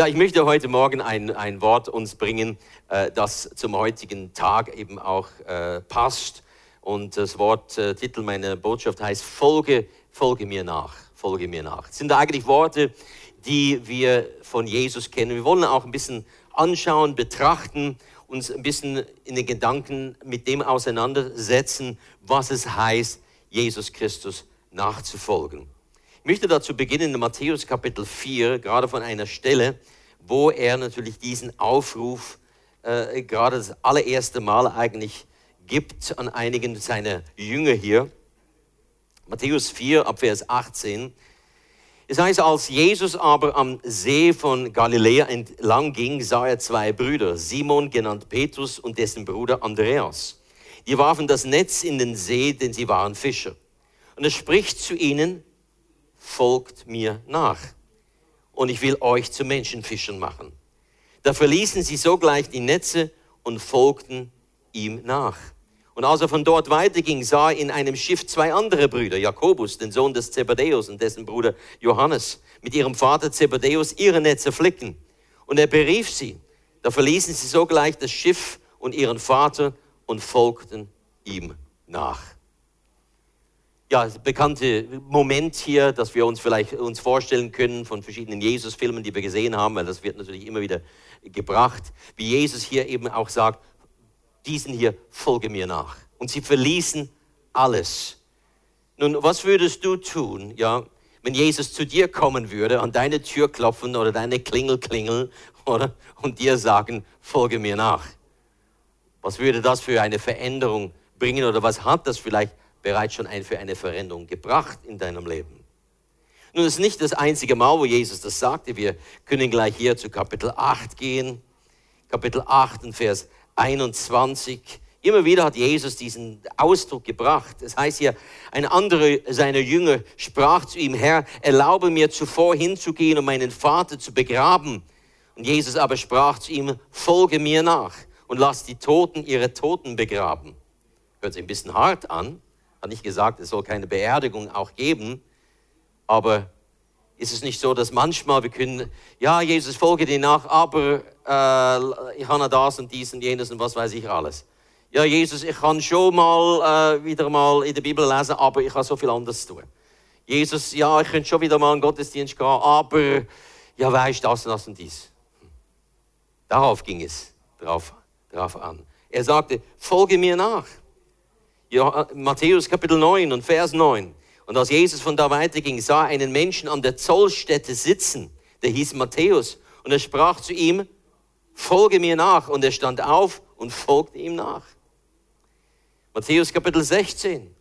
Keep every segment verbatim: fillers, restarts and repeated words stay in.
Ja, ich möchte heute Morgen ein, ein Wort uns bringen, äh, das zum heutigen Tag eben auch äh, passt. Und das Wort, äh, Titel meiner Botschaft heißt, Folge, folge mir nach, folge mir nach. Das sind eigentlich Worte, die wir von Jesus kennen. Wir wollen auch ein bisschen anschauen, betrachten, uns ein bisschen in den Gedanken mit dem auseinandersetzen, was es heißt, Jesus Christus nachzufolgen. Ich möchte dazu beginnen in Matthäus Kapitel vier, gerade von einer Stelle, wo er natürlich diesen Aufruf äh, gerade das allererste Mal eigentlich gibt an einigen seiner Jünger hier. Matthäus vier, ab Vers achtzehn. Es heißt, als Jesus aber am See von Galiläa entlang ging, sah er zwei Brüder, Simon genannt Petrus und dessen Bruder Andreas. Die warfen das Netz in den See, denn sie waren Fischer. Und er spricht zu ihnen, folgt mir nach und ich will euch zu Menschenfischern machen. Da verließen sie sogleich die Netze und folgten ihm nach. Und als er von dort weiterging, sah er in einem Schiff zwei andere Brüder, Jakobus, den Sohn des Zebedäus und dessen Bruder Johannes, mit ihrem Vater Zebedäus ihre Netze flicken. Und er berief sie. Da verließen sie sogleich das Schiff und ihren Vater und folgten ihm nach. Ja, das bekannte Moment hier, das wir uns vielleicht uns vorstellen können von verschiedenen Jesus-Filmen, die wir gesehen haben, weil das wird natürlich immer wieder gebracht, wie Jesus hier eben auch sagt, diesen hier, folge mir nach. Und sie verließen alles. Nun, was würdest du tun, ja, wenn Jesus zu dir kommen würde, an deine Tür klopfen oder deine Klingel klingeln, oder, und dir sagen, folge mir nach? Was würde das für eine Veränderung bringen oder was hat das vielleicht bereits schon ein, für eine Veränderung gebracht in deinem Leben? Nun, es ist nicht das einzige Mal, wo Jesus das sagte. Wir können gleich hier zu Kapitel acht gehen. Kapitel acht und Vers einundzwanzig. Immer wieder hat Jesus diesen Ausdruck gebracht. Es heißt hier, ein anderer seiner Jünger sprach zu ihm, Herr, erlaube mir zuvor hinzugehen, um meinen Vater zu begraben. Und Jesus aber sprach zu ihm, folge mir nach und lass die Toten ihre Toten begraben. Hört sich ein bisschen hart an. Hat nicht gesagt, es soll keine Beerdigung auch geben, aber ist es nicht so, dass manchmal wir können, ja, Jesus, folge dir nach, aber äh, ich habe das und dies und jenes und was weiß ich alles. Ja, Jesus, ich kann schon mal äh, wieder mal in der Bibel lesen, aber ich habe so viel anderes zu tun. Jesus, ja, ich könnte schon wieder mal in den Gottesdienst gehen, aber ja, weißt du, das und das und dies. Darauf ging es drauf, drauf an. Er sagte, folge mir nach. Ja, Matthäus Kapitel neun und Vers neun. Und als Jesus von da weiterging, sah er einen Menschen an der Zollstätte sitzen, der hieß Matthäus. Und er sprach zu ihm, folge mir nach. Und er stand auf und folgte ihm nach. Matthäus Kapitel sechzehn,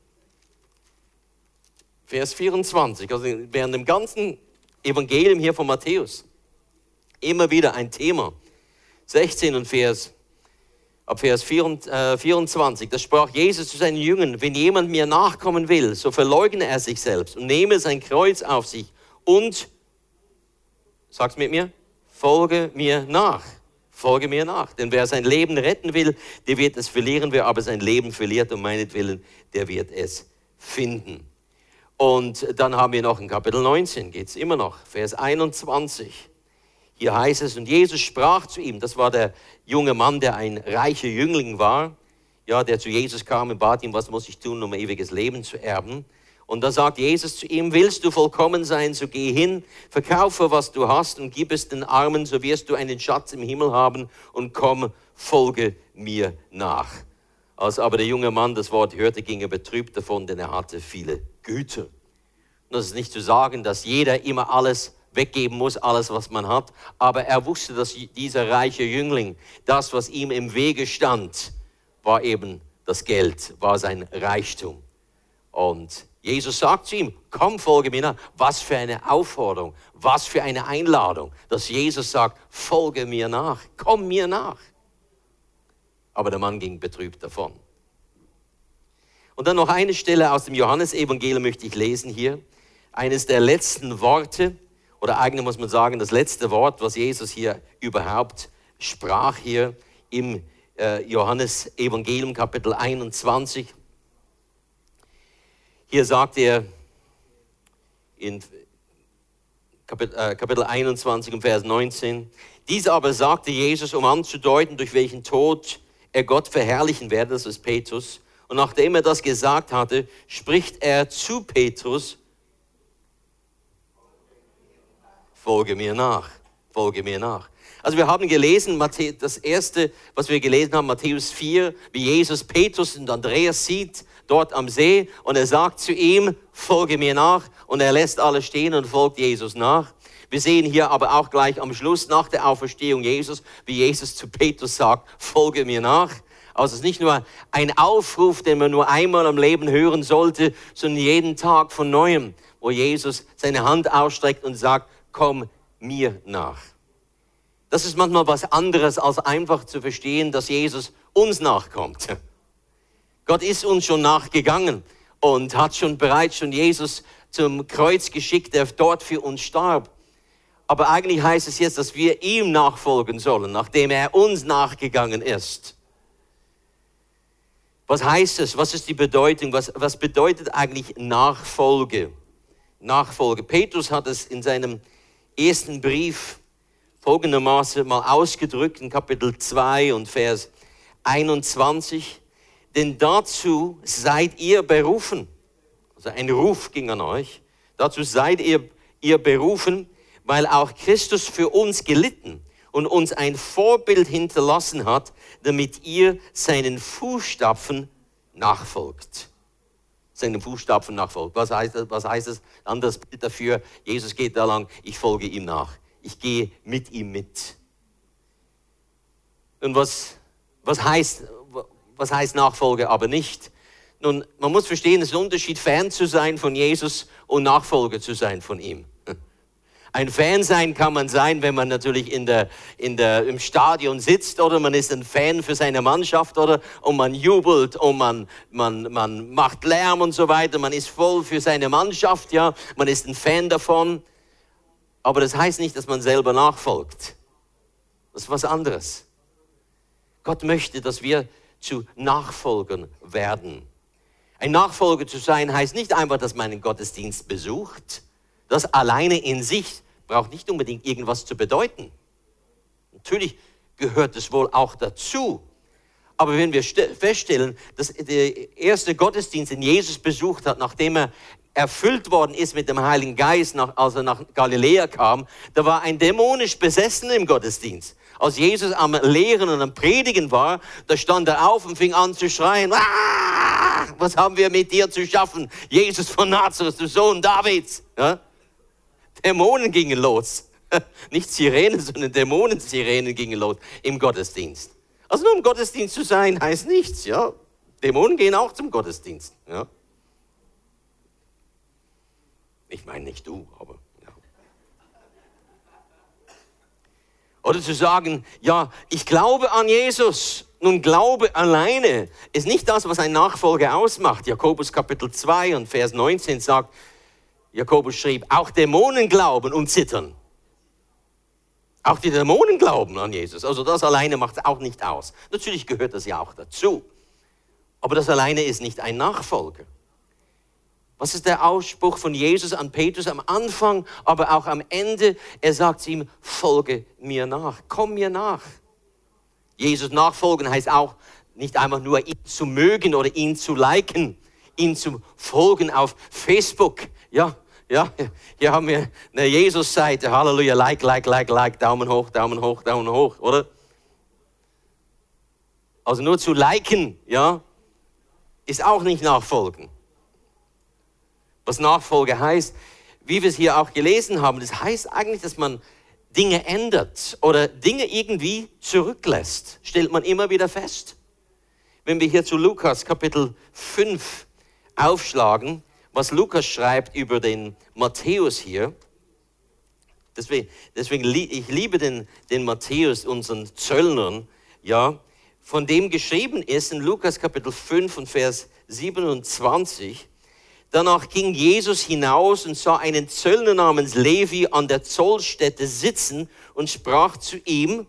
Vers vierundzwanzig. Also während dem ganzen Evangelium hier von Matthäus immer wieder ein Thema. sechzehn und Vers Ab Vers vierundzwanzig, das sprach Jesus zu seinen Jüngern, wenn jemand mir nachkommen will, so verleugne er sich selbst und nehme sein Kreuz auf sich und, sag's mit mir, folge mir nach, folge mir nach. Denn wer sein Leben retten will, der wird es verlieren, wer aber sein Leben verliert um meinetwillen, der wird es finden. Und dann haben wir noch in Kapitel neunzehn, geht es immer noch, Vers einundzwanzig. Hier heißt es, und Jesus sprach zu ihm, das war der junge Mann, der ein reicher Jüngling war, ja, der zu Jesus kam und bat ihn, was muss ich tun, um ewiges Leben zu erben? Und da sagt Jesus zu ihm, willst du vollkommen sein, so geh hin, verkaufe, was du hast und gib es den Armen, so wirst du einen Schatz im Himmel haben und komm, folge mir nach. Als aber der junge Mann das Wort hörte, ging er betrübt davon, denn er hatte viele Güter. Und das ist nicht zu sagen, dass jeder immer alles weggeben muss, alles, was man hat. Aber er wusste, dass dieser reiche Jüngling, das, was ihm im Wege stand, war eben das Geld, war sein Reichtum. Und Jesus sagt zu ihm, komm, folge mir nach. Was für eine Aufforderung, was für eine Einladung, dass Jesus sagt, folge mir nach, komm mir nach. Aber der Mann ging betrübt davon. Und dann noch eine Stelle aus dem Johannesevangelium möchte ich lesen hier. Eines der letzten Worte, oder eigentlich muss man sagen, das letzte Wort, was Jesus hier überhaupt sprach, hier im äh, Johannesevangelium Kapitel einundzwanzig. Hier sagt er in Kapitel einundzwanzig, Vers neunzehn. Dies aber sagte Jesus, um anzudeuten, durch welchen Tod er Gott verherrlichen werde, das ist Petrus. Und nachdem er das gesagt hatte, spricht er zu Petrus, folge mir nach, folge mir nach. Also wir haben gelesen, das erste, was wir gelesen haben, Matthäus vier, wie Jesus Petrus und Andreas sieht, dort am See, und er sagt zu ihm, folge mir nach, und er lässt alle stehen und folgt Jesus nach. Wir sehen hier aber auch gleich am Schluss, nach der Auferstehung Jesus, wie Jesus zu Petrus sagt, folge mir nach. Also es ist nicht nur ein Aufruf, den man nur einmal im Leben hören sollte, sondern jeden Tag von Neuem, wo Jesus seine Hand ausstreckt und sagt, komm mir nach. Das ist manchmal was anderes, als einfach zu verstehen, dass Jesus uns nachkommt. Gott ist uns schon nachgegangen und hat schon bereits schon Jesus zum Kreuz geschickt, der dort für uns starb. Aber eigentlich heißt es jetzt, dass wir ihm nachfolgen sollen, nachdem er uns nachgegangen ist. Was heißt es? Was ist die Bedeutung? Was, was bedeutet eigentlich Nachfolge? Nachfolge. Petrus hat es in seinem ersten Brief folgendermaßen mal ausgedrückt, in Kapitel zwei und Vers einundzwanzig. Denn dazu seid ihr berufen. Also ein Ruf ging an euch. Dazu seid ihr, ihr berufen, weil auch Christus für uns gelitten und uns ein Vorbild hinterlassen hat, damit ihr seinen Fußstapfen nachfolgt. Seinen Fußstapfen nachfolgt. Was heißt das? Was heißt das? Anderes Bild dafür. Jesus geht da lang, ich folge ihm nach. Ich gehe mit ihm mit. Und was, was, heißt, was heißt Nachfolge aber nicht? Nun, man muss verstehen, es ist ein Unterschied, Fan zu sein von Jesus und Nachfolger zu sein von ihm. Ein Fan sein kann man sein, wenn man natürlich in der, in der, im Stadion sitzt, oder man ist ein Fan für seine Mannschaft, oder, und man jubelt und man, man, man macht Lärm und so weiter. Man ist voll für seine Mannschaft, ja, man ist ein Fan davon. Aber das heißt nicht, dass man selber nachfolgt. Das ist was anderes. Gott möchte, dass wir zu Nachfolgern werden. Ein Nachfolger zu sein heißt nicht einfach, dass man einen Gottesdienst besucht. Das alleine in sich braucht nicht unbedingt irgendwas zu bedeuten. Natürlich gehört es wohl auch dazu. Aber wenn wir feststellen, dass der erste Gottesdienst, den Jesus besucht hat, nachdem er erfüllt worden ist mit dem Heiligen Geist, als er nach Galiläa kam, da war ein dämonisch Besessener im Gottesdienst. Als Jesus am Lehren und am Predigen war, da stand er auf und fing an zu schreien, ah, was haben wir mit dir zu schaffen? Jesus von Nazareth, du Sohn Davids. Ja? Dämonen gingen los. Nicht Sirenen, sondern Dämonen-Sirenen gingen los im Gottesdienst. Also nur im Gottesdienst zu sein, heißt nichts. Ja? Dämonen gehen auch zum Gottesdienst. Ja? Ich meine nicht du, aber ja. Oder zu sagen, ja, ich glaube an Jesus. Nun, Glaube alleine ist nicht das, was ein Nachfolger ausmacht. Jakobus Kapitel zwei und Vers neunzehn sagt, Jakobus schrieb, auch Dämonen glauben und zittern. Auch die Dämonen glauben an Jesus. Also das alleine macht es auch nicht aus. Natürlich gehört das ja auch dazu. Aber das alleine ist nicht ein Nachfolger. Was ist der Ausspruch von Jesus an Petrus am Anfang, aber auch am Ende? Er sagt zu ihm, folge mir nach, komm mir nach. Jesus nachfolgen heißt auch nicht einfach nur ihn zu mögen oder ihn zu liken, ihn zu folgen auf Facebook. Ja, ja, hier haben wir eine Jesus-Seite, Halleluja, like, like, like, like, Daumen hoch, Daumen hoch, Daumen hoch, oder? Also nur zu liken, ja, ist auch nicht nachfolgen. Was Nachfolge heißt, wie wir es hier auch gelesen haben, das heißt eigentlich, dass man Dinge ändert oder Dinge irgendwie zurücklässt, stellt man immer wieder fest. Wenn wir hier zu Lukas Kapitel fünf aufschlagen, was Lukas schreibt über den Matthäus hier, deswegen, deswegen ich liebe den, den Matthäus, unseren Zöllnern, ja, von dem geschrieben ist in Lukas Kapitel fünf und Vers siebenundzwanzig, danach ging Jesus hinaus und sah einen Zöllner namens Levi an der Zollstätte sitzen und sprach zu ihm,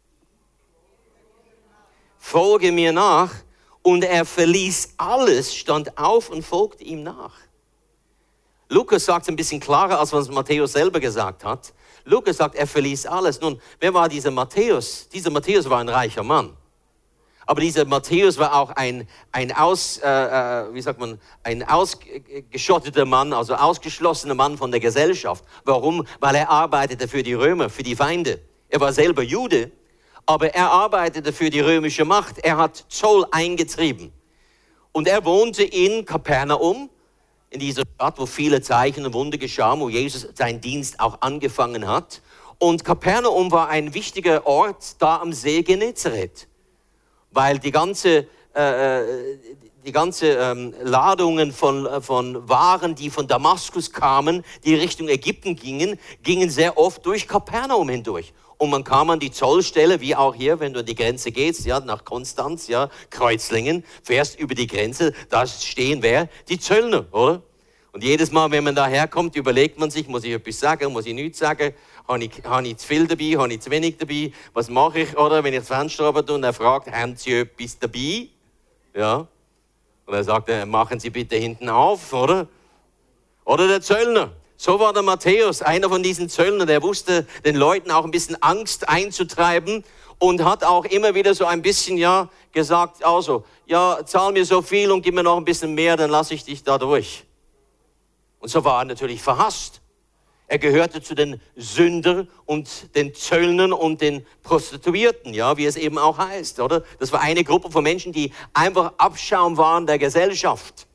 folge mir nach. Und er verließ alles, stand auf und folgte ihm nach. Lukas sagt es ein bisschen klarer, als was Matthäus selber gesagt hat. Lukas sagt, er verließ alles. Nun, wer war dieser Matthäus? Dieser Matthäus war ein reicher Mann. Aber dieser Matthäus war auch ein, ein, aus, äh, wie sagt man, ein ausgeschotteter Mann, also ausgeschlossener Mann von der Gesellschaft. Warum? Weil er arbeitete für die Römer, für die Feinde. Er war selber Jude, aber er arbeitete für die römische Macht. Er hat Zoll eingetrieben. Und er wohnte in Kapernaum, in dieser Stadt, wo viele Zeichen und Wunder geschahen, wo Jesus seinen Dienst auch angefangen hat. Und Kapernaum war ein wichtiger Ort da am See Genezareth. Weil die ganze, äh, die ganze ähm, Ladungen von, von Waren, die von Damaskus kamen, die Richtung Ägypten gingen, gingen sehr oft durch Kapernaum hindurch. Und man kam an die Zollstelle, wie auch hier, wenn du an die Grenze gehst, ja, nach Konstanz, ja, Kreuzlingen, fährst über die Grenze, da stehen wer? Die Zöllner, oder? Und jedes Mal, wenn man daherkommt, überlegt man sich, muss ich etwas sagen, muss ich nichts sagen, habe ich, habe ich zu viel dabei, habe ich zu wenig dabei, was mache ich, oder? Wenn ich das Fenster runter tue und er fragt, haben Sie etwas dabei? Ja. Und er sagt, machen Sie bitte hinten auf, oder? Oder der Zöllner. So war der Matthäus, einer von diesen Zöllnern, der wusste, den Leuten auch ein bisschen Angst einzutreiben und hat auch immer wieder so ein bisschen, ja, gesagt, also, ja, zahl mir so viel und gib mir noch ein bisschen mehr, dann lasse ich dich da durch. Und so war er natürlich verhasst. Er gehörte zu den Sündern und den Zöllnern und den Prostituierten, ja, wie es eben auch heißt, oder? Das war eine Gruppe von Menschen, die einfach Abschaum waren der Gesellschaft.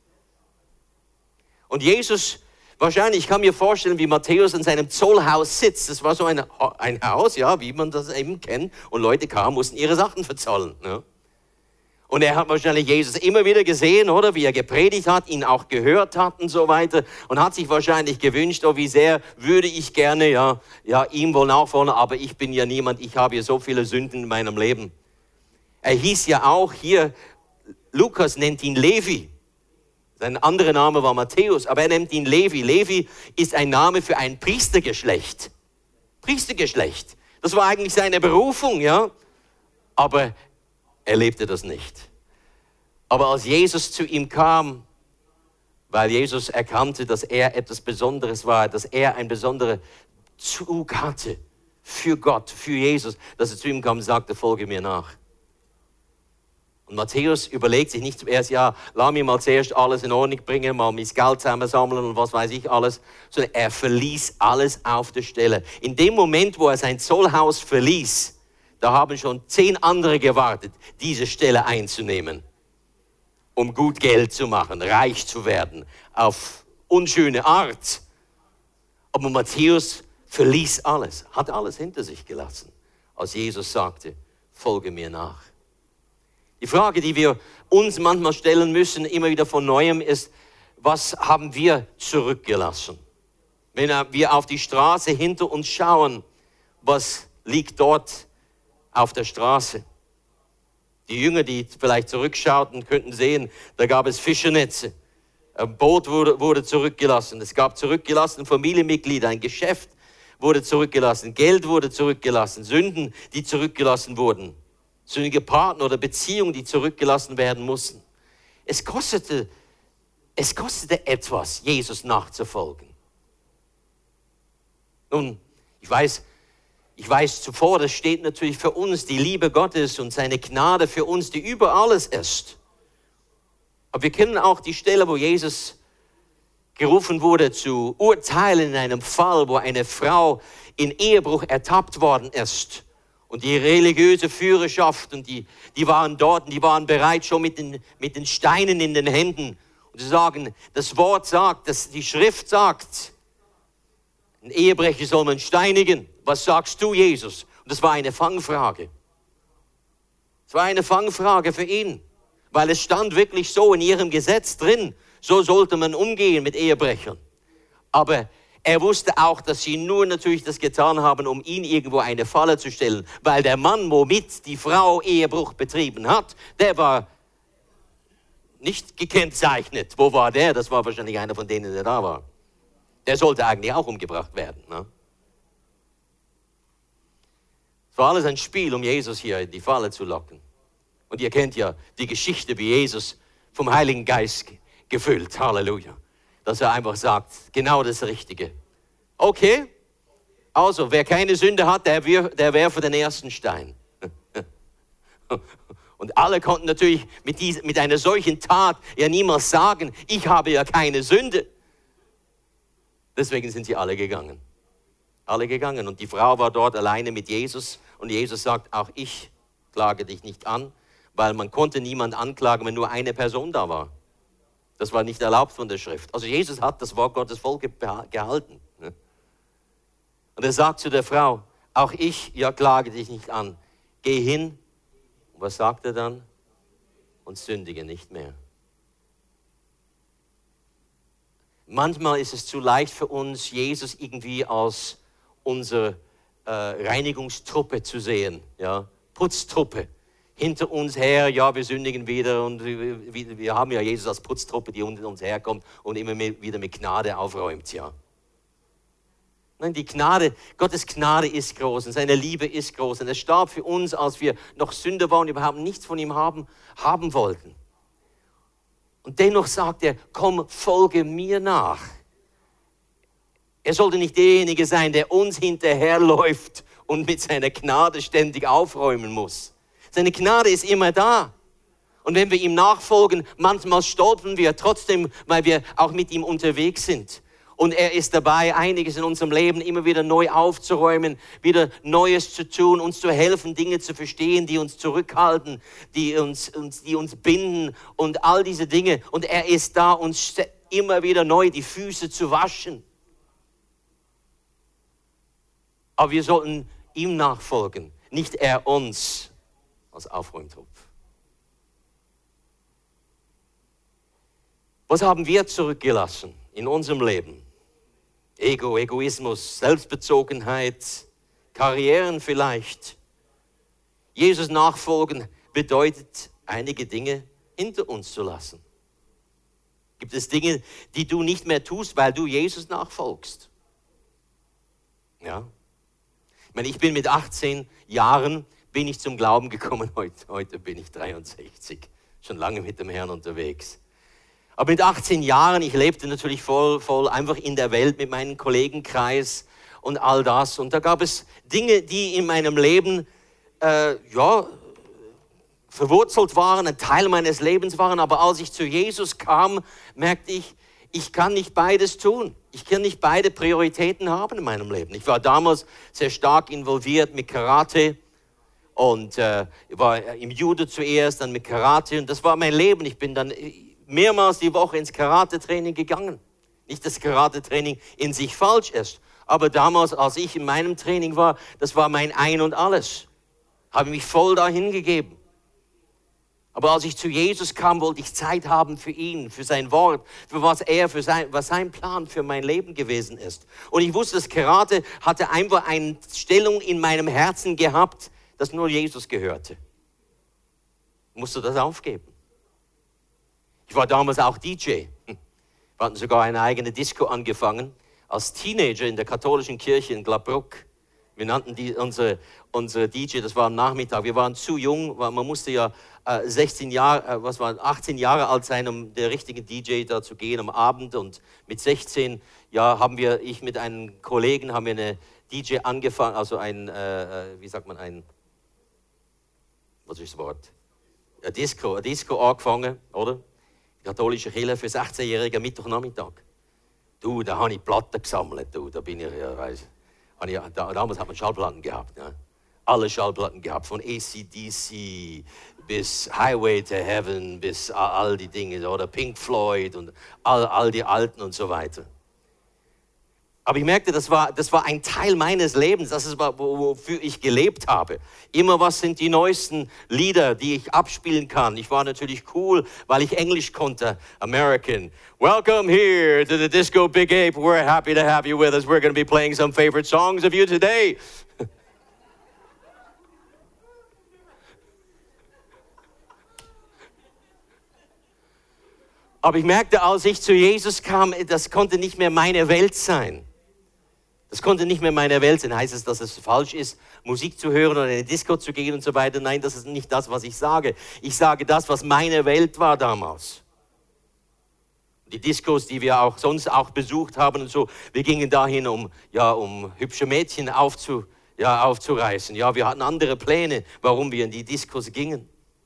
Und Jesus, wahrscheinlich, ich kann mir vorstellen, wie Matthäus in seinem Zollhaus sitzt. Das war so ein, ein Haus, ja, wie man das eben kennt. Und Leute kamen, mussten ihre Sachen verzollen. Ja. Und er hat wahrscheinlich Jesus immer wieder gesehen, oder, wie er gepredigt hat, ihn auch gehört hat und so weiter. Und hat sich wahrscheinlich gewünscht, oh, wie sehr würde ich gerne, ja, ja, ihm wohl nachfolgen, aber ich bin ja niemand, ich habe ja so viele Sünden in meinem Leben. Er hieß ja auch hier, Lukas nennt ihn Levi. Sein anderer Name war Matthäus, aber er nennt ihn Levi. Levi ist ein Name für ein Priestergeschlecht. Priestergeschlecht. Das war eigentlich seine Berufung, ja. Aber er lebte das nicht. Aber als Jesus zu ihm kam, weil Jesus erkannte, dass er etwas Besonderes war, dass er einen besonderen Zug hatte für Gott, für Jesus, dass er zu ihm kam und sagte, folge mir nach. Und Matthäus überlegt sich nicht zuerst, ja, lass mich mal zuerst alles in Ordnung bringen, mal mein Geld zusammensammeln und was weiß ich alles, sondern er verließ alles auf der Stelle. In dem Moment, wo er sein Zollhaus verließ, da haben schon zehn andere gewartet, diese Stelle einzunehmen, um gut Geld zu machen, reich zu werden, auf unschöne Art. Aber Matthäus verließ alles, hat alles hinter sich gelassen, als Jesus sagte, folge mir nach. Die Frage, die wir uns manchmal stellen müssen, immer wieder von Neuem, ist, was haben wir zurückgelassen? Wenn wir auf die Straße hinter uns schauen, was liegt dort auf der Straße? Die Jünger, die vielleicht zurückschauten, könnten sehen, da gab es Fischernetze. Ein Boot wurde, wurde zurückgelassen. Es gab zurückgelassen Familienmitglieder, ein Geschäft wurde zurückgelassen, Geld wurde zurückgelassen, Sünden, die zurückgelassen wurden. Sündige Partner oder Beziehungen, die zurückgelassen werden mussten. Es kostete, es kostete etwas, Jesus nachzufolgen. Nun, ich weiß, ich weiß zuvor, das steht natürlich für uns, die Liebe Gottes und seine Gnade für uns, die über alles ist. Aber wir kennen auch die Stelle, wo Jesus gerufen wurde zu urteilen in einem Fall, wo eine Frau in Ehebruch ertappt worden ist. Und die religiöse Führerschaft, und die, die waren dort und die waren bereit schon mit den, mit den Steinen in den Händen. Und sie sagen, das Wort sagt, das, die Schrift sagt, ein Ehebrecher soll man steinigen. Was sagst du, Jesus? Und das war eine Fangfrage. Es war eine Fangfrage für ihn, weil es stand wirklich so in ihrem Gesetz drin, so sollte man umgehen mit Ehebrechern. Aber er wusste auch, dass sie nur natürlich das getan haben, um ihn irgendwo eine Falle zu stellen, weil der Mann, womit die Frau Ehebruch betrieben hat, der war nicht gekennzeichnet. Wo war der? Das war wahrscheinlich einer von denen, der da war. Der sollte eigentlich auch umgebracht werden. Ne? Es war alles ein Spiel, um Jesus hier in die Falle zu locken. Und ihr kennt ja die Geschichte, wie Jesus vom Heiligen Geist gefüllt, Halleluja, dass er einfach sagt, genau das Richtige. Okay, also wer keine Sünde hat, der, wir, der werfe den ersten Stein. Und alle konnten natürlich mit, dies, mit einer solchen Tat ja niemals sagen, ich habe ja keine Sünde. Deswegen sind sie alle gegangen. Alle gegangen. Und die Frau war dort alleine mit Jesus. Und Jesus sagt, auch ich klage dich nicht an, weil man konnte niemand anklagen, wenn nur eine Person da war. Das war nicht erlaubt von der Schrift. Also Jesus hat das Wort Gottes voll gehalten. Und er sagt zu der Frau, auch ich ja, klage dich nicht an. Geh hin. Und was sagt er dann? Und sündige nicht mehr. Manchmal ist es zu leicht für uns, Jesus irgendwie als unsere äh, Reinigungstruppe zu sehen, ja? Putztruppe. Hinter uns her, ja, wir sündigen wieder und wir, wir haben ja Jesus als Putztruppe, die unter uns herkommt und immer wieder mit Gnade aufräumt, ja. Nein, die Gnade, Gottes Gnade ist groß und seine Liebe ist groß und er starb für uns, als wir noch Sünder waren und überhaupt nichts von ihm haben, haben wollten. Und dennoch sagt er, komm, folge mir nach. Er sollte nicht derjenige sein, der uns hinterherläuft und mit seiner Gnade ständig aufräumen muss. Seine Gnade ist immer da. Und wenn wir ihm nachfolgen, manchmal stolpern wir trotzdem, weil wir auch mit ihm unterwegs sind. Und er ist dabei, einiges in unserem Leben immer wieder neu aufzuräumen, wieder Neues zu tun, uns zu helfen, Dinge zu verstehen, die uns zurückhalten, die uns, uns, die uns binden und all diese Dinge. Und er ist da, uns immer wieder neu die Füße zu waschen. Aber wir sollten ihm nachfolgen, nicht er uns als Aufräumtrupp. Was haben wir zurückgelassen in unserem Leben? Ego, Egoismus, Selbstbezogenheit, Karrieren vielleicht. Jesus nachfolgen bedeutet, einige Dinge hinter uns zu lassen. Gibt es Dinge, die du nicht mehr tust, weil du Jesus nachfolgst? Ja. Ich meine, ich bin mit achtzehn Jahren bin ich zum Glauben gekommen. Heute, heute bin ich dreiundsechzig, schon lange mit dem Herrn unterwegs. Aber mit achtzehn Jahren, ich lebte natürlich voll, voll einfach in der Welt mit meinem Kollegenkreis und all das. Und da gab es Dinge, die in meinem Leben, äh, ja, verwurzelt waren, ein Teil meines Lebens waren. Aber als ich zu Jesus kam, merkte ich, ich kann nicht beides tun. Ich kann nicht beide Prioritäten haben in meinem Leben. Ich war damals sehr stark involviert mit Karate. Und äh, ich war im Judo zuerst, dann mit Karate. Und das war mein Leben. Ich bin dann mehrmals die Woche ins Karate-Training gegangen. Nicht, dass Karate-Training in sich falsch ist, aber damals, als ich in meinem Training war, das war mein Ein und Alles. Habe mich voll dahin gegeben. Aber als ich zu Jesus kam, wollte ich Zeit haben für ihn, für sein Wort, für was er, für sein, was sein Plan für mein Leben gewesen ist. Und ich wusste, das Karate hatte einfach eine Stellung in meinem Herzen gehabt, das nur Jesus gehörte. Ich musste das aufgeben. Ich war damals auch D J. Wir hatten sogar eine eigene Disco angefangen. Als Teenager in der katholischen Kirche in Glabruck. Wir nannten die, unsere, unsere D J, das war am Nachmittag. Wir waren zu jung, weil man musste ja äh, sechzehn Jahre, äh, was war, achtzehn Jahre alt sein, um der richtige D J da zu gehen am Abend. Und mit sechzehn, ja, haben wir, ich mit einem Kollegen, haben wir eine D J angefangen, also ein, äh, wie sagt man, ein, was ist das Wort? Ein Disco, ein Disco angefangen, oder? Katholische Kirche für sechzehnjährige Mittwochnachmittag. Du, da habe ich Platten gesammelt, du, da bin ich, ja, weiss, ich, da, damals hat man Schallplatten gehabt, ja. Alle Schallplatten gehabt, von A C D C bis Highway to Heaven, bis all, all die Dinge, oder Pink Floyd und all, all die Alten und so weiter. Aber ich merkte, das war, das war ein Teil meines Lebens, das ist, wofür ich gelebt habe. Immer, was sind die neuesten Lieder, die ich abspielen kann. Ich war natürlich cool, weil ich Englisch konnte. American. Welcome here to the Disco Big Ape. We're happy to have you with us. We're going to be playing some favorite songs of you today. Aber ich merkte, als ich zu Jesus kam, das konnte nicht mehr meine Welt sein. Das konnte nicht mehr meine Welt sein. Heißt es, dass es falsch ist, Musik zu hören oder in eine Disco zu gehen und so weiter? Nein, das ist nicht das, was ich sage. Ich sage das, was meine Welt war damals. Die Diskos, die wir auch sonst auch besucht haben und so, wir gingen dahin, um, ja, um hübsche Mädchen aufzu, ja, aufzureißen. Ja, wir hatten andere Pläne, warum wir in die Diskos gingen.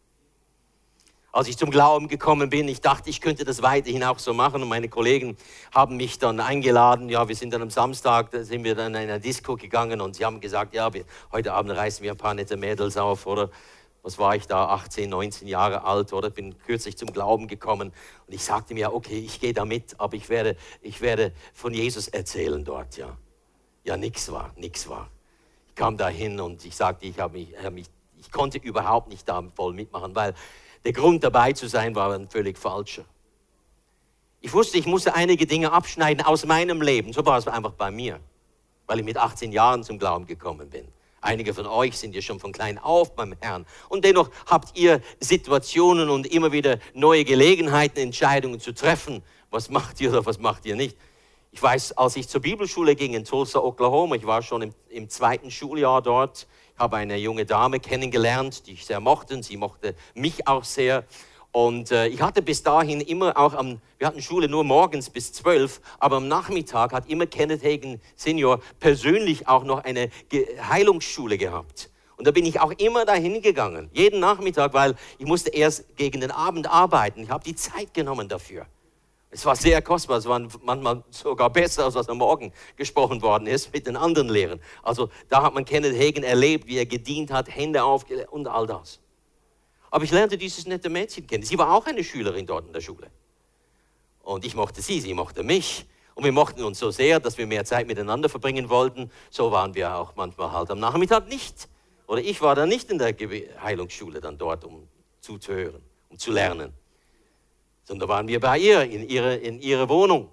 Als ich zum Glauben gekommen bin, ich dachte, ich könnte das weiterhin auch so machen. Und meine Kollegen haben mich dann eingeladen. Ja, wir sind dann am Samstag, da sind wir dann in eine Disco gegangen und sie haben gesagt, ja, wir, heute Abend reißen wir ein paar nette Mädels auf, oder? Was war ich da, achtzehn, neunzehn Jahre alt, oder? Bin kürzlich zum Glauben gekommen. Und ich sagte mir, okay, ich gehe da mit, aber ich werde, ich werde von Jesus erzählen dort, ja. Ja, nix war, nix war. Ich kam da hin und ich sagte, ich, habe mich, mich, ich konnte überhaupt nicht da voll mitmachen, weil der Grund dabei zu sein war ein völlig falscher. Ich wusste, ich musste einige Dinge abschneiden aus meinem Leben. So war es einfach bei mir, weil ich mit achtzehn Jahren zum Glauben gekommen bin. Einige von euch sind ja schon von klein auf beim Herrn. Und dennoch habt ihr Situationen und immer wieder neue Gelegenheiten, Entscheidungen zu treffen. Was macht ihr oder was macht ihr nicht? Ich weiß, als ich zur Bibelschule ging in Tulsa, Oklahoma, ich war schon im, im zweiten Schuljahr dort, ich habe eine junge Dame kennengelernt, die ich sehr mochte, und sie mochte mich auch sehr. Und äh, ich hatte bis dahin immer auch, am, wir hatten Schule nur morgens bis zwölf, aber am Nachmittag hat immer Kenneth Hagin Senior persönlich auch noch eine Ge- Heilungsschule gehabt. Und da bin ich auch immer dahin gegangen, jeden Nachmittag, weil ich musste erst gegen den Abend arbeiten. Ich habe die Zeit genommen dafür. Es war sehr kostbar, es war manchmal sogar besser, als was am Morgen gesprochen worden ist mit den anderen Lehrern. Also da hat man Kenneth Hagin erlebt, wie er gedient hat, Hände aufgelegt und all das. Aber ich lernte dieses nette Mädchen kennen. Sie war auch eine Schülerin dort in der Schule. Und ich mochte sie, sie mochte mich. Und wir mochten uns so sehr, dass wir mehr Zeit miteinander verbringen wollten. So waren wir auch manchmal halt am Nachmittag nicht. Oder ich war dann nicht in der Heilungsschule dann dort, um zuzuhören, um zu lernen. Sondern waren wir bei ihr, in ihrer in ihre Wohnung.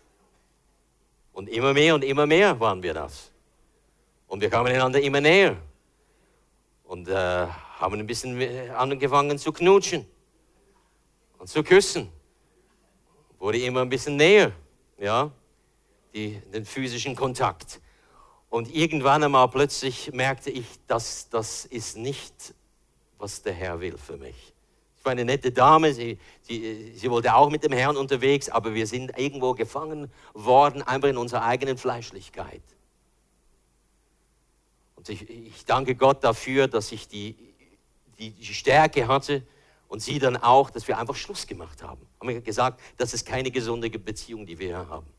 Und immer mehr und immer mehr waren wir das. Und wir kamen einander immer näher. Und äh, haben ein bisschen angefangen zu knutschen und zu küssen. Wurde immer ein bisschen näher, ja, die, den physischen Kontakt. Und irgendwann einmal plötzlich merkte ich, dass das ist nicht, was der Herr will für mich. Ich war eine nette Dame, sie, sie, sie wollte auch mit dem Herrn unterwegs, aber wir sind irgendwo gefangen worden, einfach in unserer eigenen Fleischlichkeit. Und ich, ich danke Gott dafür, dass ich die, die, die Stärke hatte und sie dann auch, dass wir einfach Schluss gemacht haben. Haben wir gesagt, das ist keine gesunde Beziehung, die wir hier haben.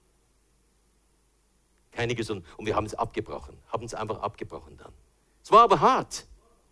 Keine gesunde. Und wir haben es abgebrochen, haben es einfach abgebrochen dann. Es war aber hart.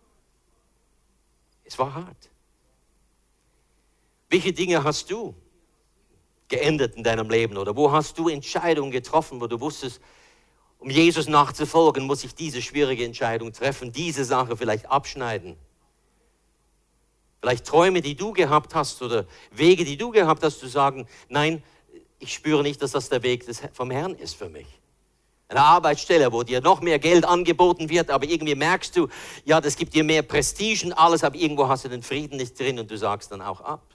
Es war hart. Welche Dinge hast du geändert in deinem Leben? Oder wo hast du Entscheidungen getroffen, wo du wusstest, um Jesus nachzufolgen, muss ich diese schwierige Entscheidung treffen, diese Sache vielleicht abschneiden? Vielleicht Träume, die du gehabt hast oder Wege, die du gehabt hast, zu sagen, nein, ich spüre nicht, dass das der Weg des, vom Herrn ist für mich. Eine Arbeitsstelle, wo dir noch mehr Geld angeboten wird, aber irgendwie merkst du, ja, das gibt dir mehr Prestige und alles, aber irgendwo hast du den Frieden nicht drin und du sagst dann auch ab.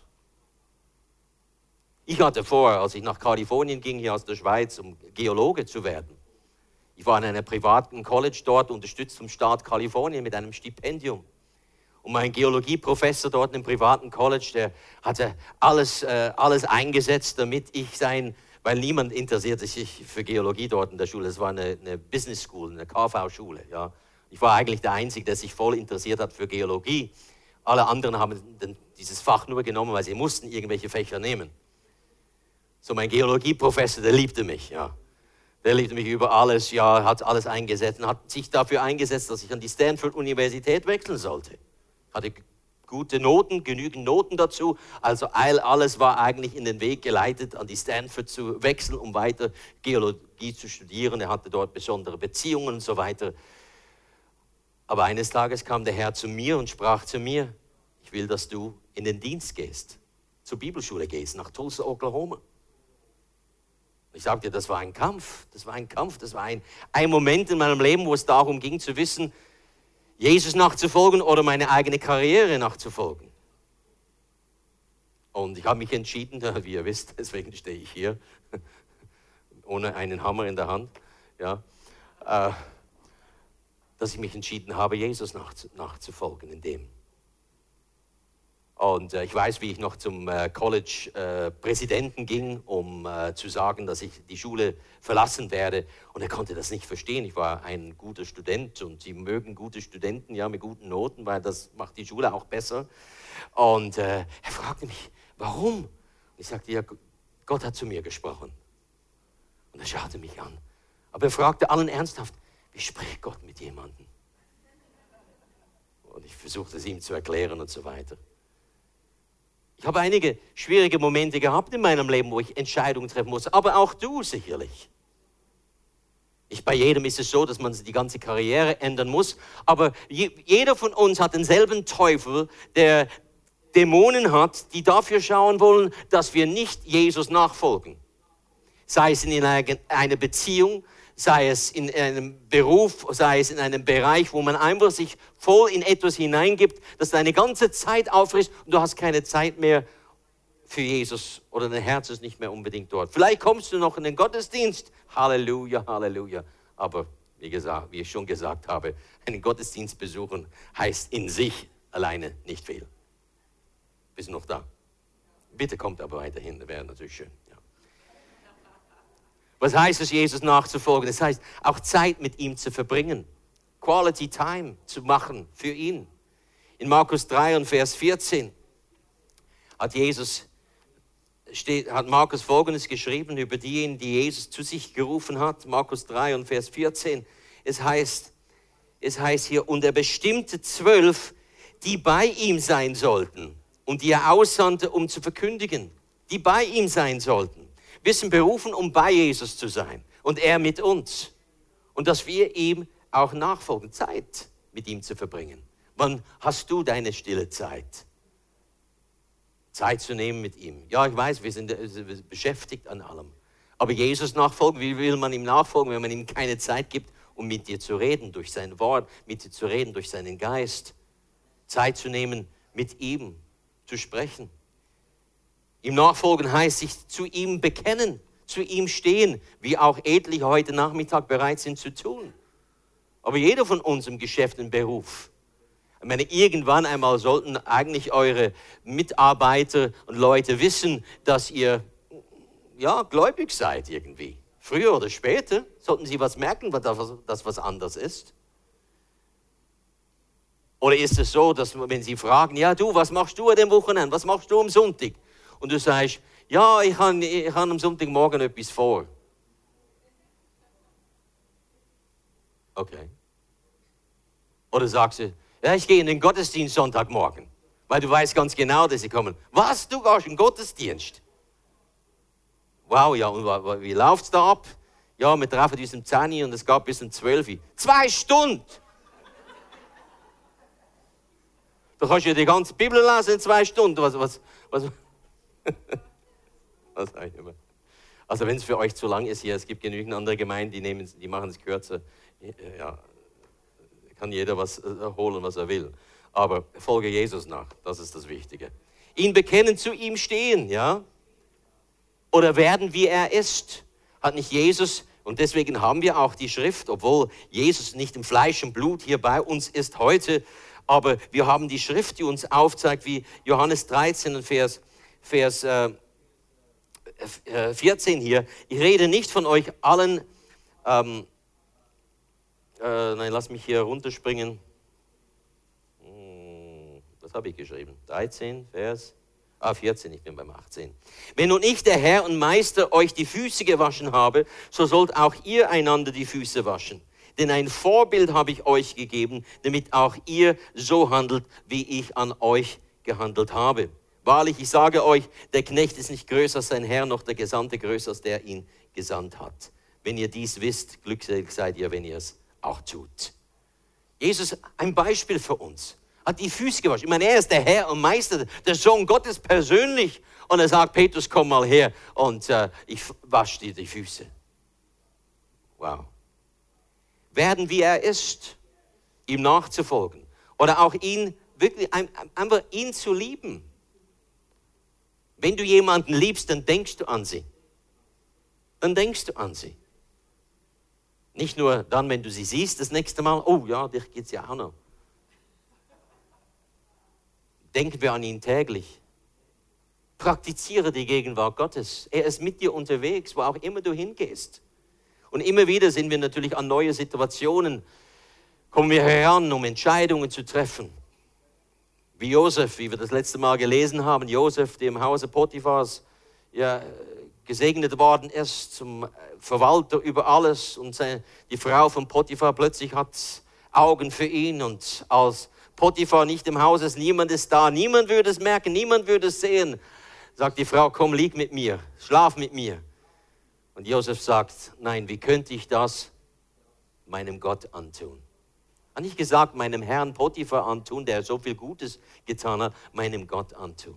Ich hatte vor, als ich nach Kalifornien ging, hier aus der Schweiz, um Geologe zu werden. Ich war in einem privaten College dort, unterstützt vom Staat Kalifornien mit einem Stipendium. Und mein Geologieprofessor dort im privaten College, der hatte alles, äh, alles eingesetzt, damit ich sein, weil niemand interessierte sich für Geologie dort in der Schule. Es war eine, eine Business School, eine K V-Schule. Ja. Ich war eigentlich der Einzige, der sich voll interessiert hat für Geologie. Alle anderen haben dieses Fach nur genommen, weil sie mussten irgendwelche Fächer nehmen. So mein Geologieprofessor, der liebte mich, ja. Der liebte mich über alles, ja, hat alles eingesetzt und hat sich dafür eingesetzt, dass ich an die Stanford-Universität wechseln sollte. Hatte gute Noten, genügend Noten dazu, also alles war eigentlich in den Weg geleitet, an die Stanford zu wechseln, um weiter Geologie zu studieren. Er hatte dort besondere Beziehungen und so weiter. Aber eines Tages kam der Herr zu mir und sprach zu mir, ich will, dass du in den Dienst gehst, zur Bibelschule gehst, nach Tulsa, Oklahoma. Ich sagte, das war ein Kampf, das war ein Kampf, das war ein, ein Moment in meinem Leben, wo es darum ging zu wissen, Jesus nachzufolgen oder meine eigene Karriere nachzufolgen. Und ich habe mich entschieden, wie ihr wisst, deswegen stehe ich hier, ohne einen Hammer in der Hand, ja, äh, dass ich mich entschieden habe, Jesus nach, nachzufolgen in dem. Und äh, ich weiß, wie ich noch zum äh, College-Präsidenten äh, ging, um äh, zu sagen, dass ich die Schule verlassen werde. Und er konnte das nicht verstehen. Ich war ein guter Student und sie mögen gute Studenten, ja, mit guten Noten, weil das macht die Schule auch besser. Und äh, er fragte mich, warum? Und ich sagte, ja, Gott hat zu mir gesprochen. Und er schaute mich an. Aber er fragte allen ernsthaft, wie spricht Gott mit jemandem? Und ich versuchte es ihm zu erklären und so weiter. Ich habe einige schwierige Momente gehabt in meinem Leben, wo ich Entscheidungen treffen musste, aber auch du sicherlich. Nicht bei jedem ist es so, dass man die ganze Karriere ändern muss, aber je, jeder von uns hat denselben Teufel, der Dämonen hat, die dafür schauen wollen, dass wir nicht Jesus nachfolgen. Sei es in einer Beziehung, sei es in einem Beruf, sei es in einem Bereich, wo man einfach sich voll in etwas hineingibt, das deine ganze Zeit auffrisst und du hast keine Zeit mehr für Jesus oder dein Herz ist nicht mehr unbedingt dort. Vielleicht kommst du noch in den Gottesdienst, Halleluja, Halleluja, aber wie gesagt, wie ich schon gesagt habe, einen Gottesdienst besuchen heißt in sich alleine nicht viel. Bist du noch da? Bitte kommt aber weiterhin, das wäre natürlich schön. Ja. Was heißt es, Jesus nachzufolgen? Das heißt, auch Zeit mit ihm zu verbringen. Quality Time zu machen für ihn. In Markus drei und Vers vierzehn hat Jesus, steht, hat Markus Folgendes geschrieben über diejenigen, die Jesus zu sich gerufen hat. Markus drei und Vers vierzehn. Es heißt, es heißt hier, und er bestimmte zwölf, die bei ihm sein sollten und die er aussandte, um zu verkündigen, die bei ihm sein sollten. Wir sind berufen, um bei Jesus zu sein und er mit uns. Und dass wir ihm auch nachfolgen, Zeit mit ihm zu verbringen. Wann hast du deine stille Zeit? Zeit zu nehmen mit ihm. Ja, ich weiß, wir sind beschäftigt an allem. Aber Jesus nachfolgen, wie will man ihm nachfolgen, wenn man ihm keine Zeit gibt, um mit dir zu reden, durch sein Wort, mit dir zu reden, durch seinen Geist. Zeit zu nehmen, mit ihm zu sprechen. Ihm nachfolgen heißt sich zu ihm bekennen, zu ihm stehen, wie auch etliche heute Nachmittag bereit sind zu tun. Aber jeder von uns im Geschäft und Beruf. Ich meine, irgendwann einmal sollten eigentlich eure Mitarbeiter und Leute wissen, dass ihr ja, gläubig seid irgendwie. Früher oder später sollten sie was merken, dass das was anders ist. Oder ist es so, dass wenn sie fragen, ja du, was machst du an dem Wochenende, was machst du am Sonntag? Und du sagst, ja, ich habe ich hab am Sonntagmorgen etwas vor. Okay. Oder sagst du, ja, ich gehe in den Gottesdienst Sonntagmorgen, weil du weißt ganz genau, dass sie kommen. Was, du gehst in den Gottesdienst? Wow, ja, und wie läuft es da ab? Ja, wir treffen uns um zehn Uhr und es gab bis um zwölf Uhr. Zwei Stunden! Da kannst du ja die ganze Bibel lesen in zwei Stunden. Was, was, was, was sag ich immer? Also wenn es für euch zu lang ist hier, es gibt genügend andere Gemeinden, die, nehmen, die machen es kürzer. Ja, kann jeder was holen, was er will. Aber folge Jesus nach, das ist das Wichtige. Ihn bekennen, zu ihm stehen, ja? Oder werden, wie er ist. Hat nicht Jesus, und deswegen haben wir auch die Schrift, obwohl Jesus nicht im Fleisch und Blut hier bei uns ist heute, aber wir haben die Schrift, die uns aufzeigt, wie Johannes dreizehn und Vers, Vers äh, vierzehn hier. Ich rede nicht von euch allen, ähm, äh, nein, lass mich hier runterspringen. Hm, was habe ich geschrieben? dreizehn, Vers, ah, vierzehn, ich bin beim achtzehn. Wenn nun ich, der Herr und Meister, euch die Füße gewaschen habe, so sollt auch ihr einander die Füße waschen. Denn ein Vorbild habe ich euch gegeben, damit auch ihr so handelt, wie ich an euch gehandelt habe. Wahrlich, ich sage euch, der Knecht ist nicht größer als sein Herr, noch der Gesandte größer als der ihn gesandt hat. Wenn ihr dies wisst, glückselig seid ihr, wenn ihr es auch tut. Jesus, ein Beispiel für uns, hat die Füße gewaschen. Ich meine, er ist der Herr und Meister, der Sohn Gottes persönlich. Und er sagt, Petrus, komm mal her und äh, ich wasche dir die Füße. Wow. Werden, wie er ist, ihm nachzufolgen. Oder auch ihn, wirklich einfach ihn zu lieben. Wenn du jemanden liebst, dann denkst du an sie. Dann denkst du an sie. Nicht nur dann, wenn du sie siehst, das nächste Mal, oh ja, dich geht's ja auch noch. denken wir an ihn täglich. Praktiziere die Gegenwart Gottes. Er ist mit dir unterwegs, wo auch immer du hingehst. Und immer wieder sind wir natürlich an neue Situationen, kommen wir heran, um Entscheidungen zu treffen. Wie Josef, wie wir das letzte Mal gelesen haben, Josef, der im Hause Potiphars ja, gesegnet worden ist, zum Verwalter über alles. Und seine, die Frau von Potiphar plötzlich hat Augen für ihn. Und als Potiphar nicht im Haus ist, niemand ist da, niemand würde es merken, niemand würde es sehen. Sagt die Frau, komm, lieg mit mir, schlaf mit mir. Und Josef sagt, nein, wie könnte ich das meinem Gott antun? Hat nicht gesagt, meinem Herrn Potiphar antun, der so viel Gutes getan hat, meinem Gott antun.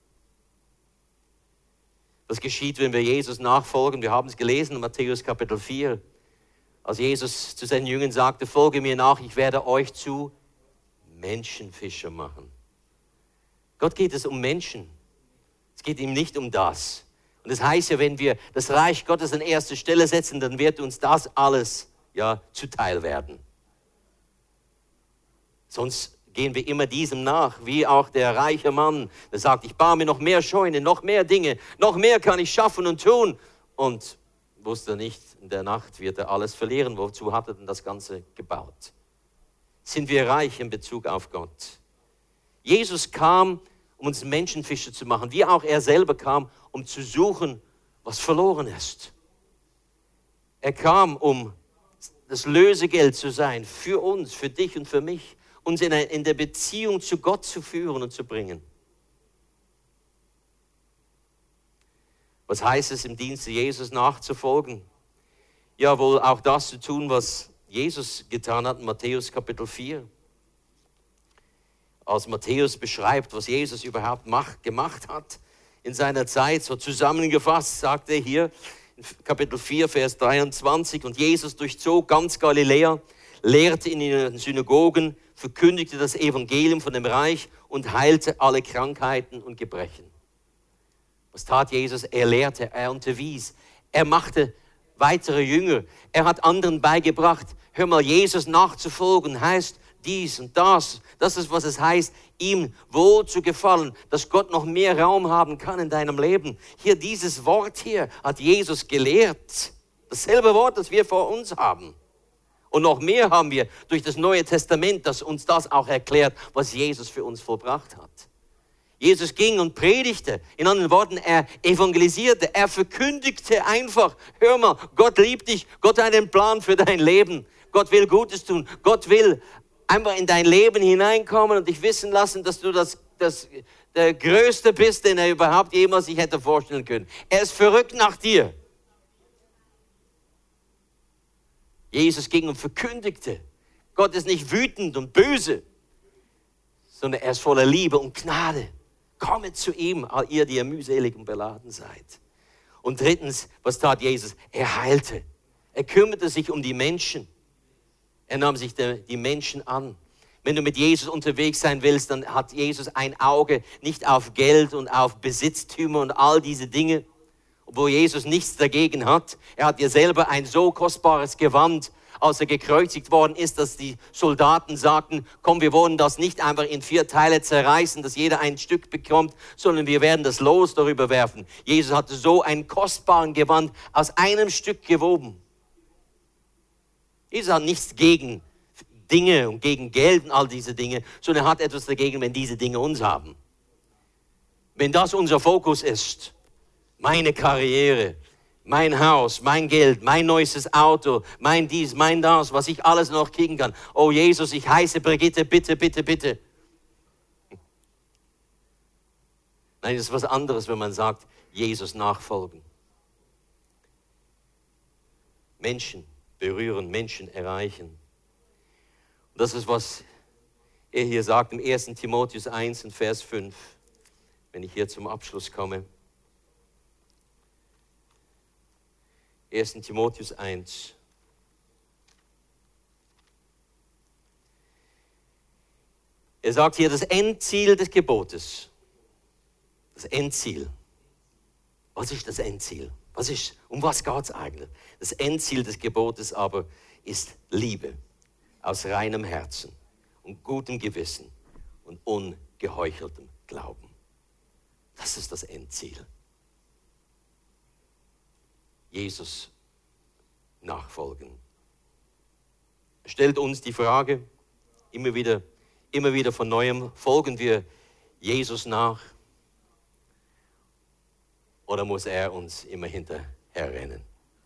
Was geschieht, wenn wir Jesus nachfolgen? Wir haben es gelesen in Matthäus Kapitel vier. Als Jesus zu seinen Jüngern sagte, folge mir nach, ich werde euch zu Menschenfischer machen. Gott geht es um Menschen. Es geht ihm nicht um das. Und das heißt ja, wenn wir das Reich Gottes an erste Stelle setzen, dann wird uns das alles ja, zuteil werden. Sonst gehen wir immer diesem nach, wie auch der reiche Mann, der sagt, ich baue mir noch mehr Scheunen, noch mehr Dinge, noch mehr kann ich schaffen und tun. Und wusste nicht, in der Nacht wird er alles verlieren. Wozu hat er denn das Ganze gebaut? Sind wir reich in Bezug auf Gott? Jesus kam, um uns Menschenfischer zu machen, wie auch er selber kam, um zu suchen, was verloren ist. Er kam, um das Lösegeld zu sein, für uns, für dich und für mich, uns in, in der Beziehung zu Gott zu führen und zu bringen. Was heißt es, im Dienste Jesus nachzufolgen? Ja, wohl auch das zu tun, was Jesus getan hat in Matthäus Kapitel vier. Als Matthäus beschreibt, was Jesus überhaupt macht, gemacht hat in seiner Zeit, so zusammengefasst, sagt er hier in Kapitel vier, Vers dreiundzwanzig, und Jesus durchzog ganz Galiläa, lehrte in den Synagogen, verkündigte das Evangelium von dem Reich und heilte alle Krankheiten und Gebrechen. Was tat Jesus? Er lehrte, er unterwies, er machte weitere Jünger, er hat anderen beigebracht, hör mal, Jesus nachzufolgen heißt dies und das. Das ist, was es heißt, ihm wohl zu gefallen, dass Gott noch mehr Raum haben kann in deinem Leben. Hier, dieses Wort hier hat Jesus gelehrt. Dasselbe Wort, das wir vor uns haben. Und noch mehr haben wir durch das Neue Testament, das uns das auch erklärt, was Jesus für uns vollbracht hat. Jesus ging und predigte, in anderen Worten, er evangelisierte, er verkündigte einfach, hör mal, Gott liebt dich, Gott hat einen Plan für dein Leben, Gott will Gutes tun, Gott will einfach in dein Leben hineinkommen und dich wissen lassen, dass du das, das, der Größte bist, den er überhaupt jemals sich hätte vorstellen können. Er ist verrückt nach dir. Jesus ging und verkündigte, Gott ist nicht wütend und böse, sondern er ist voller Liebe und Gnade. Kommet zu ihm, all ihr, die ihr mühselig und beladen seid. Und drittens, was tat Jesus? Er heilte. Er kümmerte sich um die Menschen. Er nahm sich die Menschen an. Wenn du mit Jesus unterwegs sein willst, dann hat Jesus ein Auge nicht auf Geld und auf Besitztümer und all diese Dinge, obwohl Jesus nichts dagegen hat. Er hat dir selber ein so kostbares Gewand, als er gekreuzigt worden ist, dass die Soldaten sagten, komm, wir wollen das nicht einfach in vier Teile zerreißen, dass jeder ein Stück bekommt, sondern wir werden das Los darüber werfen. Jesus hatte so ein kostbares Gewand aus einem Stück gewoben. Jesus hat nichts gegen Dinge und gegen Geld und all diese Dinge, sondern er hat etwas dagegen, wenn diese Dinge uns haben. Wenn das unser Fokus ist, meine Karriere, mein Haus, mein Geld, mein neuestes Auto, mein dies, mein das, was ich alles noch kriegen kann. Oh Jesus, ich heiße Brigitte, bitte, bitte, bitte. Nein, das ist was anderes, wenn man sagt, Jesus nachfolgen. Menschen berühren, Menschen erreichen. Und das ist, was er hier sagt im ersten Timotheus eins und Vers fünf, wenn ich hier zum Abschluss komme. ersten Timotheus eins. Er sagt hier, das Endziel des Gebotes. Das Endziel. Was ist das Endziel? Was ist, um was geht es eigentlich? Das Endziel des Gebotes aber ist Liebe aus reinem Herzen und gutem Gewissen und geheucheltem Glauben. Das ist das Endziel. Jesus nachfolgen. Stellt uns die Frage, immer wieder, immer wieder von Neuem, folgen wir Jesus nach? Oder muss er uns immer hinterherrennen?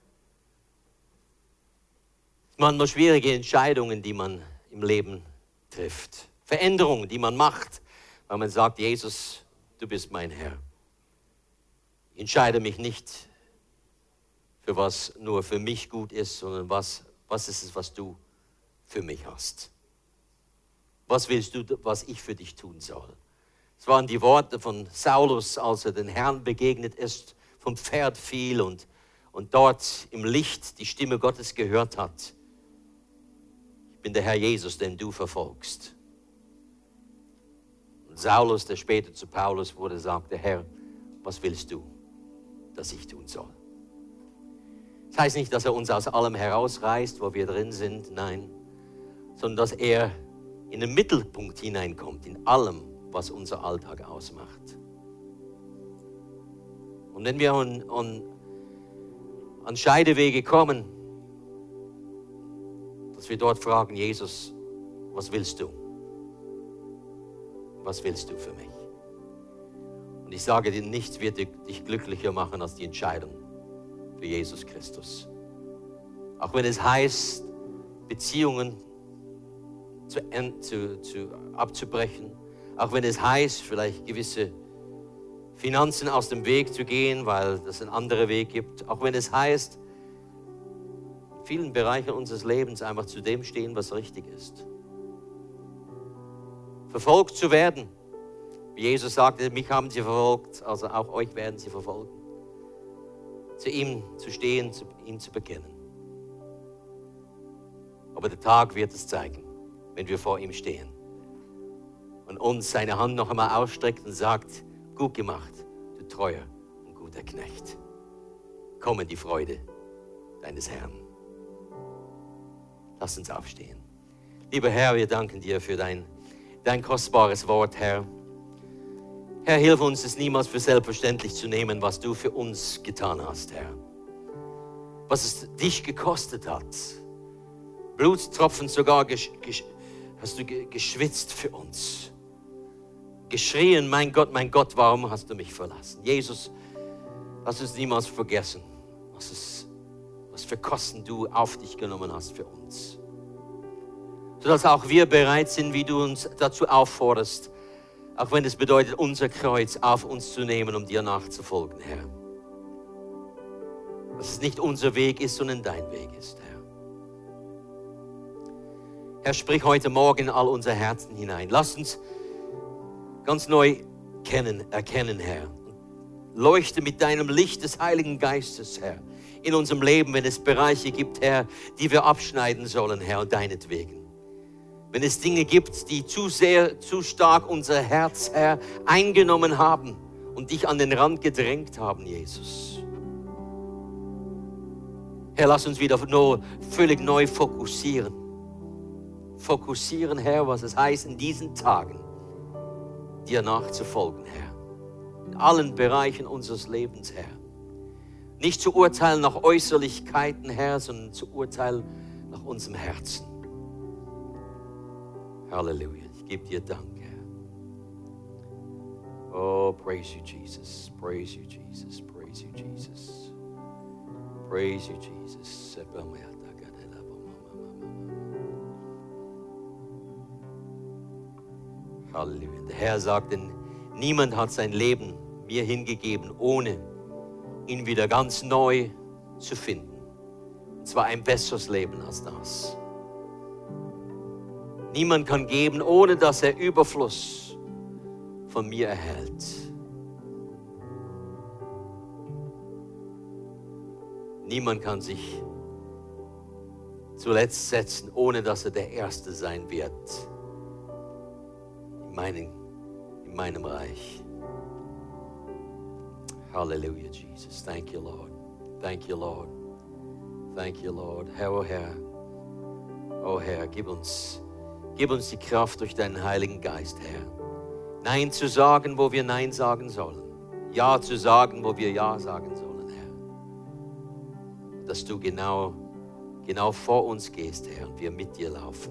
Manchmal schwierige Entscheidungen, die man im Leben trifft. Veränderungen, die man macht, weil man sagt, Jesus, du bist mein Herr. Ich entscheide mich nicht für was nur für mich gut ist, sondern was, was ist es, was du für mich hast. Was willst du, was ich für dich tun soll? Es waren die Worte von Saulus, als er den Herrn begegnet ist, vom Pferd fiel und, und dort im Licht die Stimme Gottes gehört hat. Ich bin der Herr Jesus, den du verfolgst. Und Saulus, der später zu Paulus wurde, sagte, Herr, was willst du, dass ich tun soll? Das heißt nicht, dass er uns aus allem herausreißt, wo wir drin sind, nein, sondern dass er in den Mittelpunkt hineinkommt, in allem, was unser Alltag ausmacht. Und wenn wir an, an, an Scheidewege kommen, dass wir dort fragen, Jesus, was willst du? Was willst du für mich? Und ich sage dir, nichts wird dich glücklicher machen als die Entscheidung für Jesus Christus. Auch wenn es heißt, Beziehungen zu, zu, zu, abzubrechen, auch wenn es heißt, vielleicht gewisse Finanzen aus dem Weg zu gehen, weil es einen anderen Weg gibt, auch wenn es heißt, in vielen Bereichen unseres Lebens einfach zu dem stehen, was richtig ist. Verfolgt zu werden, wie Jesus sagte, mich haben sie verfolgt, also auch euch werden sie verfolgen. Zu ihm zu stehen, zu, ihn zu bekennen. Aber der Tag wird es zeigen, wenn wir vor ihm stehen und uns seine Hand noch einmal ausstreckt und sagt, gut gemacht, du treuer und guter Knecht. Komm in die Freude deines Herrn. Lass uns aufstehen. Lieber Herr, wir danken dir für dein, dein kostbares Wort, Herr. Herr, hilf uns, es niemals für selbstverständlich zu nehmen, was du für uns getan hast, Herr. Was es dich gekostet hat. Blutstropfen sogar gesch, gesch, hast du geschwitzt für uns. Geschrien, mein Gott, mein Gott, warum hast du mich verlassen? Jesus, lass uns niemals vergessen, was, es, was für Kosten du auf dich genommen hast für uns. Sodass auch wir bereit sind, wie du uns dazu aufforderst, auch wenn es bedeutet, unser Kreuz auf uns zu nehmen, um dir nachzufolgen, Herr. Dass es nicht unser Weg ist, sondern dein Weg ist, Herr. Herr, sprich heute Morgen in all unser Herzen hinein. Lass uns ganz neu kennen, erkennen, Herr. Leuchte mit deinem Licht des Heiligen Geistes, Herr, in unserem Leben, wenn es Bereiche gibt, Herr, die wir abschneiden sollen, Herr, und deinetwegen. Wenn es Dinge gibt, die zu sehr, zu stark unser Herz, Herr, eingenommen haben und dich an den Rand gedrängt haben, Jesus. Herr, lass uns wieder nur völlig neu fokussieren. Fokussieren, Herr, was es heißt, in diesen Tagen dir nachzufolgen, Herr. In allen Bereichen unseres Lebens, Herr. Nicht zu urteilen nach Äußerlichkeiten, Herr, sondern zu urteilen nach unserem Herzen. Halleluja. Ich gebe dir Dank, Herr. Oh, praise you, Jesus. Praise you, Jesus. Praise you, Jesus. Praise you, Jesus. Halleluja. Der Herr sagt, denn niemand hat sein Leben mir hingegeben, ohne ihn wieder ganz neu zu finden. Und zwar ein besseres Leben als das. Niemand kann geben, ohne dass er Überfluss von mir erhält. Niemand kann sich zuletzt setzen, ohne dass er der Erste sein wird in meinem, in meinem Reich. Hallelujah, Jesus. Thank you, Lord. Thank you, Lord. Thank you, Lord. Herr, oh Herr, oh Herr, gib uns Gib uns die Kraft durch deinen Heiligen Geist, Herr. Nein zu sagen, wo wir Nein sagen sollen. Ja zu sagen, wo wir Ja sagen sollen, Herr. Dass du genau, genau vor uns gehst, Herr, und wir mit dir laufen.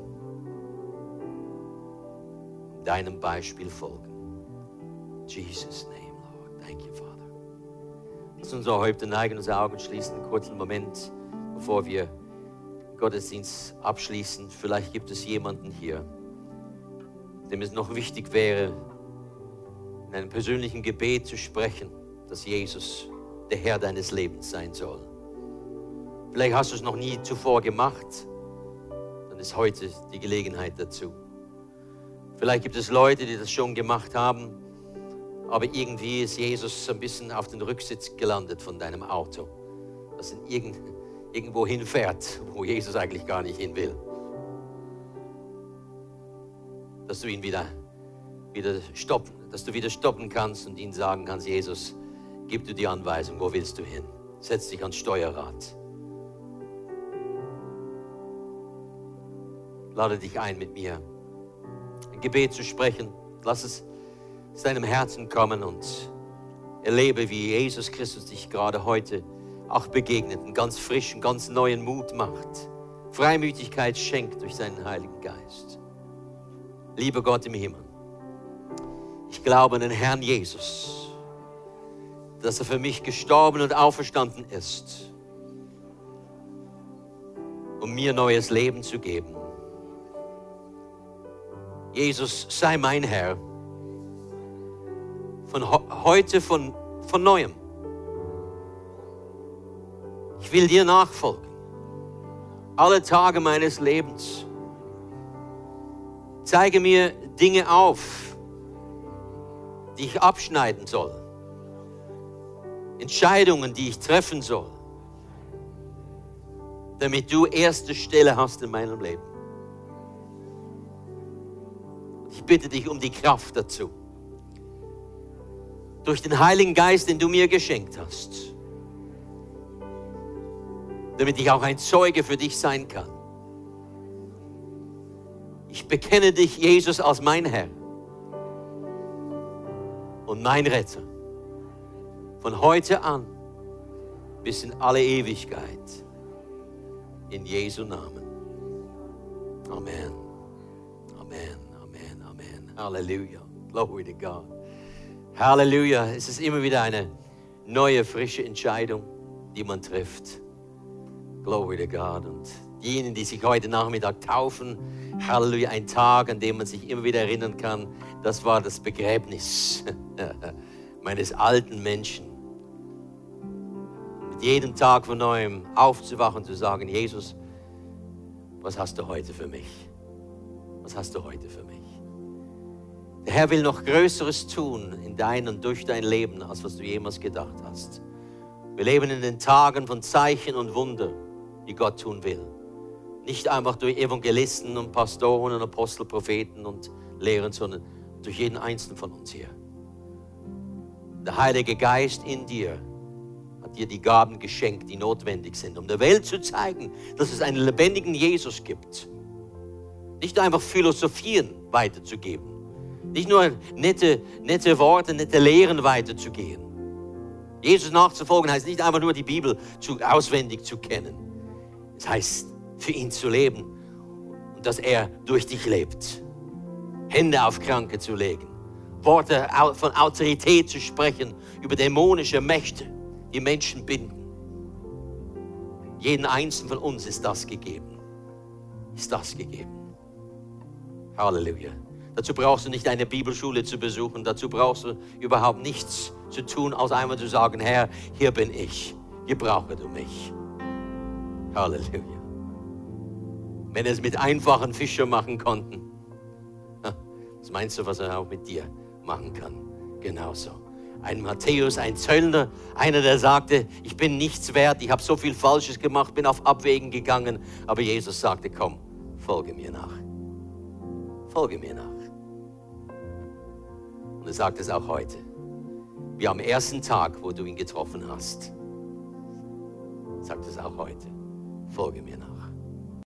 Deinem Beispiel folgen. In Jesus' name, Lord. Thank you, Father. Lass unsere Häupter neigen, unsere Augen schließen, einen kurzen Moment, bevor wir den Gottesdienst abschließen. Vielleicht gibt es jemanden hier, dem es noch wichtig wäre, in einem persönlichen Gebet zu sprechen, dass Jesus der Herr deines Lebens sein soll. Vielleicht hast du es noch nie zuvor gemacht, dann ist heute die Gelegenheit dazu. Vielleicht gibt es Leute, die das schon gemacht haben, aber irgendwie ist Jesus ein bisschen auf den Rücksitz gelandet von deinem Auto, das in irgendwo hinfährt, wo Jesus eigentlich gar nicht hin will. Dass du ihn wieder, wieder stoppen, dass du wieder stoppen kannst und ihm sagen kannst, Jesus, gib du die Anweisung, wo willst du hin? Setz dich ans Steuerrad. Lade dich ein, mit mir ein Gebet zu sprechen. Lass es aus deinem Herzen kommen und erlebe, wie Jesus Christus dich gerade heute auch begegnet, einen ganz frischen, ganz neuen Mut macht, Freimütigkeit schenkt durch seinen Heiligen Geist. Lieber Gott im Himmel, ich glaube an den Herrn Jesus, dass er für mich gestorben und auferstanden ist, um mir neues Leben zu geben. Jesus, sei mein Herr, von heute, von, von Neuem. Ich will dir nachfolgen, alle Tage meines Lebens. Zeige mir Dinge auf, die ich abschneiden soll. Entscheidungen, die ich treffen soll, damit du erste Stelle hast in meinem Leben. Ich bitte dich um die Kraft dazu. Durch den Heiligen Geist, den du mir geschenkt hast. Damit ich auch ein Zeuge für dich sein kann. Ich bekenne dich, Jesus, als mein Herr und mein Retter. Von heute an bis in alle Ewigkeit. In Jesu Namen. Amen. Amen. Amen. Amen. Halleluja. Glory to God. Halleluja. Es ist immer wieder eine neue, frische Entscheidung, die man trifft. Glory to God. Und diejenigen, die sich heute Nachmittag taufen, Halleluja, ein Tag, an dem man sich immer wieder erinnern kann, das war das Begräbnis meines alten Menschen. Mit jedem Tag von Neuem aufzuwachen und zu sagen, Jesus, was hast du heute für mich? Was hast du heute für mich? Der Herr will noch Größeres tun in dein und durch dein Leben, als was du jemals gedacht hast. Wir leben in den Tagen von Zeichen und Wunder, die Gott tun will. Nicht einfach durch Evangelisten und Pastoren und Apostel, Propheten und Lehren, sondern durch jeden Einzelnen von uns hier. Der Heilige Geist in dir hat dir die Gaben geschenkt, die notwendig sind, um der Welt zu zeigen, dass es einen lebendigen Jesus gibt. Nicht einfach Philosophien weiterzugeben. Nicht nur nette, nette Worte, nette Lehren weiterzugehen. Jesus nachzufolgen heißt nicht einfach nur die Bibel zu, auswendig zu kennen. Es heißt, für ihn zu leben und dass er durch dich lebt. Hände auf Kranke zu legen. Worte von Autorität zu sprechen über dämonische Mächte, die Menschen binden. Jeden Einzelnen von uns ist das gegeben. Ist das gegeben. Halleluja. Dazu brauchst du nicht eine Bibelschule zu besuchen. Dazu brauchst du überhaupt nichts zu tun, als einmal zu sagen, Herr, hier bin ich. Gebrauche du mich. Halleluja. Wenn er es mit einfachen Fischern machen konnten, was meinst du, was er auch mit dir machen kann? Genauso. Ein Matthäus, ein Zöllner, einer, der sagte, ich bin nichts wert, ich habe so viel Falsches gemacht, bin auf Abwägen gegangen, aber Jesus sagte, komm, folge mir nach. Folge mir nach. Und er sagt es auch heute. Wie am ersten Tag, wo du ihn getroffen hast, sagt es auch heute. Folge mir nach.